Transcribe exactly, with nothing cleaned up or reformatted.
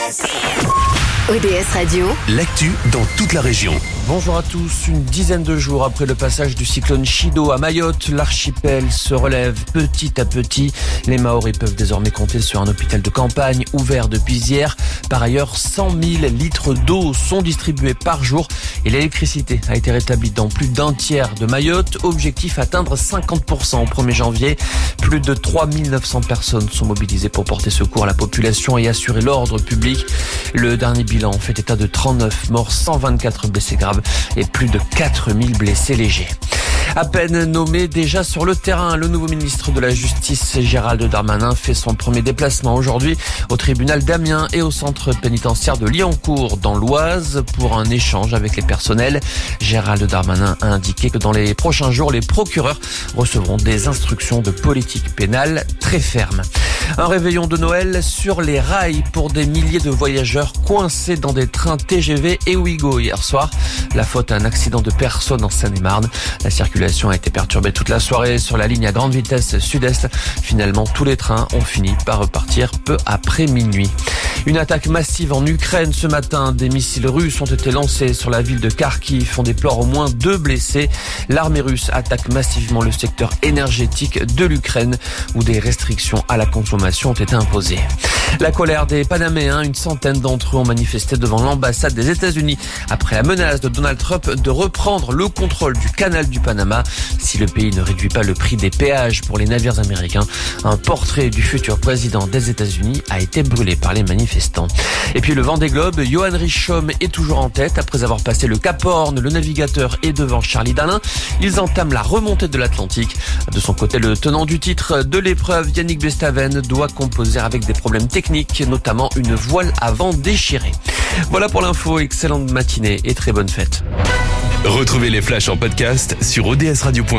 O D S Radio, l'actu dans toute la région. Bonjour à tous. Une dizaine de jours après le passage du cyclone Chido à Mayotte, l'archipel se relève petit à petit. Les Mahorais peuvent désormais compter sur un hôpital de campagne ouvert depuis hier. Par ailleurs, cent mille litres d'eau sont distribués par jour et l'électricité a été rétablie dans plus d'un tiers de Mayotte. Objectif atteindre cinquante pour cent au premier janvier. Plus de trois mille neuf cents personnes sont mobilisées pour porter secours à la population et assurer l'ordre public. Le dernier bilan fait état de trente-neuf morts, cent vingt-quatre blessés graves et plus de quatre mille blessés légers. À peine nommé, déjà sur le terrain, le nouveau ministre de la Justice, Gérald Darmanin, fait son premier déplacement aujourd'hui au tribunal d'Amiens et au centre pénitentiaire de Liancourt dans l'Oise pour un échange avec les personnels. Gérald Darmanin a indiqué que dans les prochains jours, les procureurs recevront des instructions de politique pénale très fermes. Un réveillon de Noël sur les rails pour des milliers de voyageurs coincés dans des trains T G V et Ouigo hier soir. La faute à un accident de personne en Seine-et-Marne. La circulation a été perturbée toute la soirée sur la ligne à grande vitesse sud-est. Finalement, tous les trains ont fini par repartir peu après minuit. Une attaque massive en Ukraine ce matin. Des missiles russes ont été lancés sur la ville de Kharkiv. On déplore au moins deux blessés. L'armée russe attaque massivement le secteur énergétique de l'Ukraine où des restrictions à la consommation ont été imposées. La colère des Panaméens, une centaine d'entre eux ont manifesté devant l'ambassade des États-Unis après la menace de Donald Trump de reprendre le contrôle du canal du Panama si le pays ne réduit pas le prix des péages pour les navires américains. Un portrait du futur président des États-Unis a été brûlé par les manifestants. Et puis le Vendée Globe, Johan Richomme est toujours en tête après avoir passé le Cap Horn. Le navigateur est devant Charlie Dalin. Ils entament la remontée de l'Atlantique. De son côté, le tenant du titre de l'épreuve, Yannick Bestaven, doit composer avec des problèmes techniques, notamment une voile avant déchirée. Voilà pour l'info, excellente matinée et très bonne fête. Retrouvez les flashs en podcast sur o d s radio point com.